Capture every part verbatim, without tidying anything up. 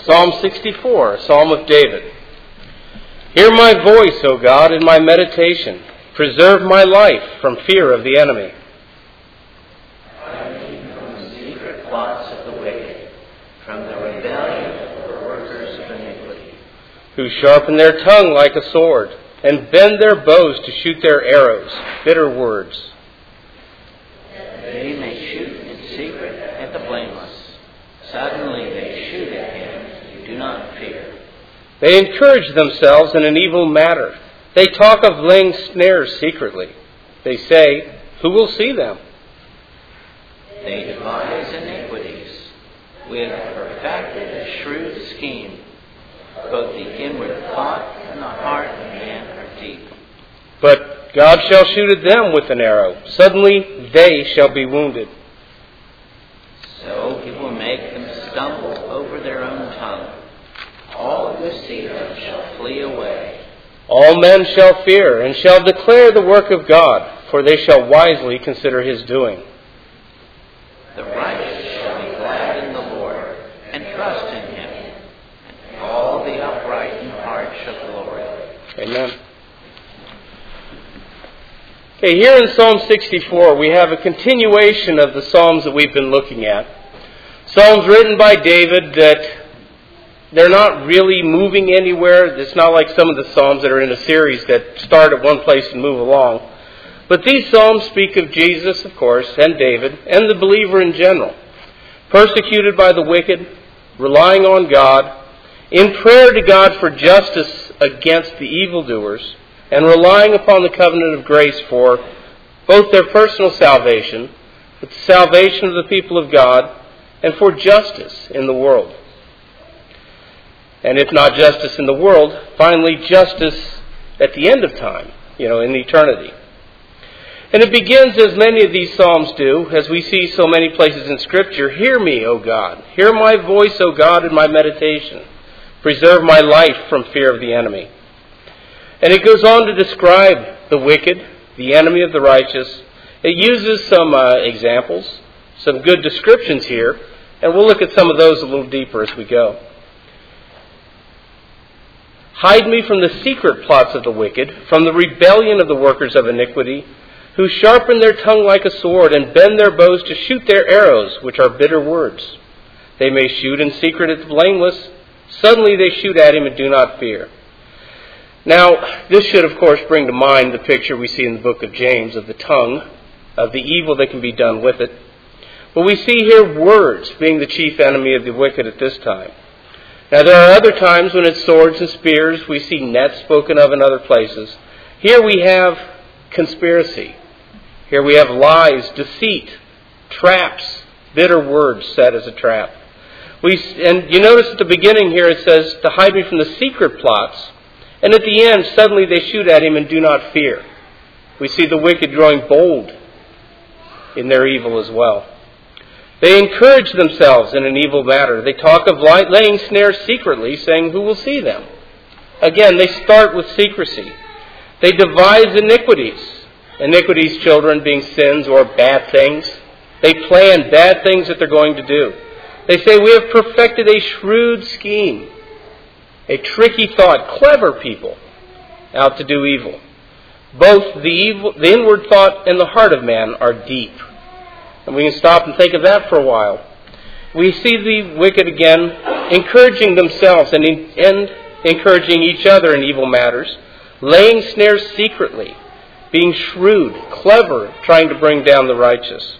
Psalm sixty-four, a psalm of David. Hear my voice, O God, in my meditation. Preserve my life from fear of the enemy. Hide me from the secret plots of the wicked, from the rebellion of the workers of iniquity, who sharpen their tongue like a sword, and bend their bows to shoot their arrows, bitter words. They may shoot in secret at the blameless. Suddenly they shoot at him who do not fear. They encourage themselves in an evil matter. They talk of laying snares secretly. They say, who will see them? They devise iniquities. We have perfected a shrewd scheme. Both the inward thought and the heart of man are deep. But God shall shoot at them with an arrow. Suddenly they shall be wounded. So he will make them stumble over their own tongue. All who see them shall flee away. All men shall fear and shall declare the work of God, for they shall wisely consider his doing. The righteous shall be glad in the Lord and trust in him, and all the upright in heart shall glory. Amen. Okay, here in Psalm sixty-four, we have a continuation of the Psalms that we've been looking at. Psalms written by David that they're not really moving anywhere. It's not like some of the Psalms that are in a series that start at one place and move along. But these Psalms speak of Jesus, of course, and David, and the believer in general. Persecuted by the wicked, relying on God, in prayer to God for justice against the evildoers, and relying upon the covenant of grace for both their personal salvation, the salvation of the people of God, and for justice in the world. And if not justice in the world, finally justice at the end of time, you know, in eternity. And it begins, as many of these Psalms do, as we see so many places in Scripture, hear me, O God. Hear my voice, O God, in my meditation. Preserve my life from fear of the enemy. And it goes on to describe the wicked, the enemy of the righteous. It uses some uh, examples, some good descriptions here, and we'll look at some of those a little deeper as we go. Hide me from the secret plots of the wicked, from the rebellion of the workers of iniquity, who sharpen their tongue like a sword and bend their bows to shoot their arrows, which are bitter words. They may shoot in secret at the blameless. Suddenly they shoot at him and do not fear. Now, this should, of course, bring to mind the picture we see in the book of James of the tongue, of the evil that can be done with it. But we see here words being the chief enemy of the wicked at this time. Now, there are other times when it's swords and spears. We see nets spoken of in other places. Here we have conspiracy. Here we have lies, deceit, traps, bitter words set as a trap. We, and you notice at the beginning here it says, to hide me from the secret plots. And at the end, suddenly they shoot at him and do not fear. We see the wicked growing bold in their evil as well. They encourage themselves in an evil matter. They talk of laying snares secretly, saying, who will see them? Again, they start with secrecy. They devise iniquities. Iniquities, children, being sins or bad things. They plan bad things that they're going to do. They say, we have perfected a shrewd scheme, a tricky thought, clever people out to do evil. Both the evil, the inward thought and the heart of man are deep. And we can stop and think of that for a while. We see the wicked again encouraging themselves and, in, and encouraging each other in evil matters, laying snares secretly, being shrewd, clever, trying to bring down the righteous.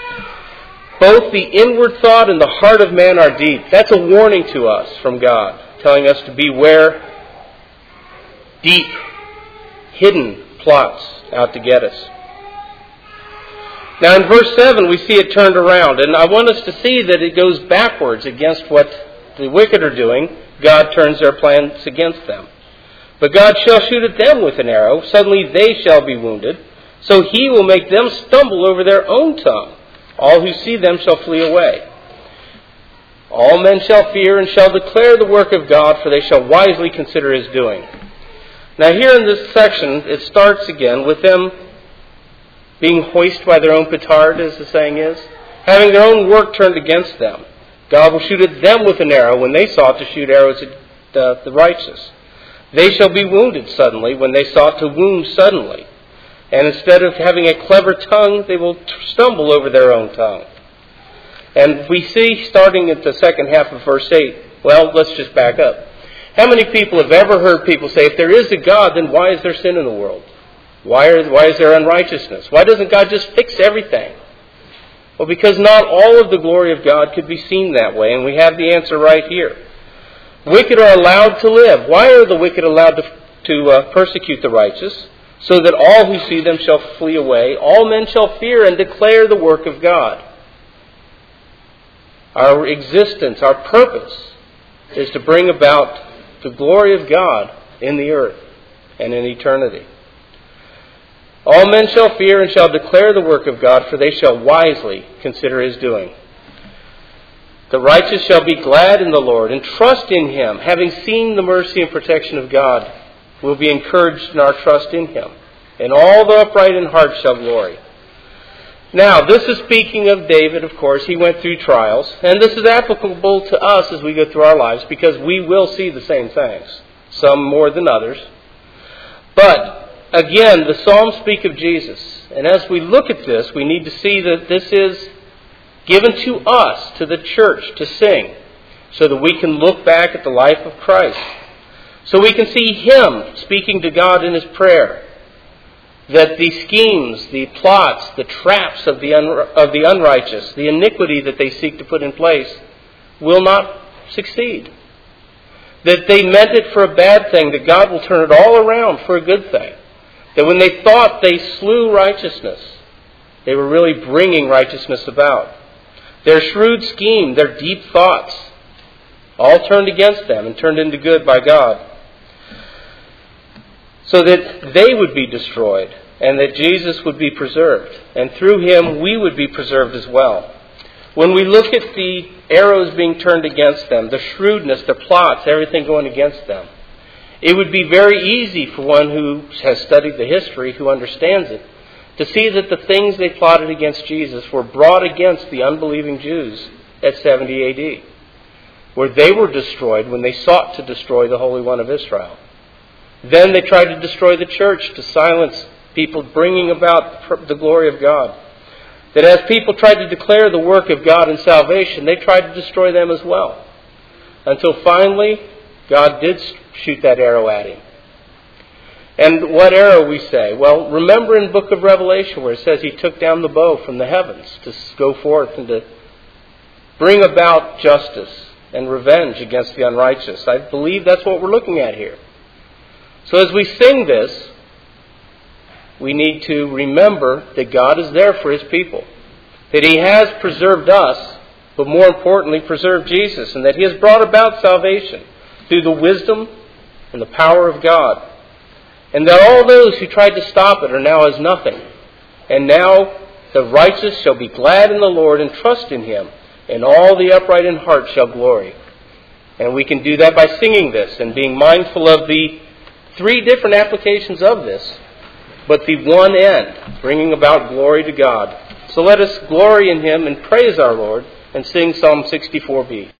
Both the inward thought and the heart of man are deep. That's a warning to us from God, telling us to beware deep, hidden plots out to get us. Now in verse seven we see it turned around, and I want us to see that it goes backwards against what the wicked are doing. God turns their plans against them. But God shall shoot at them with an arrow, suddenly they shall be wounded, so he will make them stumble over their own tongue. All who see them shall flee away. All men shall fear and shall declare the work of God, for they shall wisely consider his doing. Now here in this section, it starts again with them being hoisted by their own petard, as the saying is, having their own work turned against them. God will shoot at them with an arrow when they sought to shoot arrows at the, the righteous. They shall be wounded suddenly when they sought to wound suddenly. And instead of having a clever tongue, they will stumble over their own tongue. And we see, starting at the second half of verse eight, well, let's just back up. How many people have ever heard people say, if there is a God, then why is there sin in the world? Why, are, why is there unrighteousness? Why doesn't God just fix everything? Well, because not all of the glory of God could be seen that way, and we have the answer right here. Wicked are allowed to live. Why are the wicked allowed to, to uh, persecute the righteous? So that all who see them shall flee away. All men shall fear and declare the work of God. Our existence, our purpose, is to bring about the glory of God in the earth and in eternity. All men shall fear and shall declare the work of God, for they shall wisely consider His doing. The righteous shall be glad in the Lord and trust in Him. Having seen the mercy and protection of God, we'll be encouraged in our trust in Him. And all the upright in heart shall glory. Now, this is speaking of David, of course. He went through trials. And this is applicable to us as we go through our lives, because we will see the same things. Some more than others. But, again, the Psalms speak of Jesus. And as we look at this, we need to see that this is given to us, to the church, to sing, so that we can look back at the life of Christ. So we can see Him speaking to God in His prayer. That the schemes, the plots, the traps of the, un- of the unrighteous, the iniquity that they seek to put in place, will not succeed. That they meant it for a bad thing, that God will turn it all around for a good thing. That when they thought they slew righteousness, they were really bringing righteousness about. Their shrewd scheme, their deep thoughts, all turned against them and turned into good by God. So that they would be destroyed and that Jesus would be preserved. And through Him we would be preserved as well. When we look at the arrows being turned against them, the shrewdness, the plots, everything going against them, it would be very easy for one who has studied the history, who understands it, to see that the things they plotted against Jesus were brought against the unbelieving Jews at seventy A D, where they were destroyed when they sought to destroy the Holy One of Israel. Then they tried to destroy the church, to silence people bringing about the glory of God. That as people tried to declare the work of God in salvation, they tried to destroy them as well. Until finally, God did shoot that arrow at Him. And what arrow, we say? Well, remember in the book of Revelation where it says He took down the bow from the heavens to go forth and to bring about justice and revenge against the unrighteous. I believe that's what we're looking at here. So as we sing this, we need to remember that God is there for His people. That He has preserved us, but more importantly, preserved Jesus. And that He has brought about salvation through the wisdom and the power of God. And that all those who tried to stop it are now as nothing. And now the righteous shall be glad in the Lord and trust in Him. And all the upright in heart shall glory. And we can do that by singing this and being mindful of the three different applications of this, but the one end, bringing about glory to God. So let us glory in Him and praise our Lord and sing Psalm sixty-four B.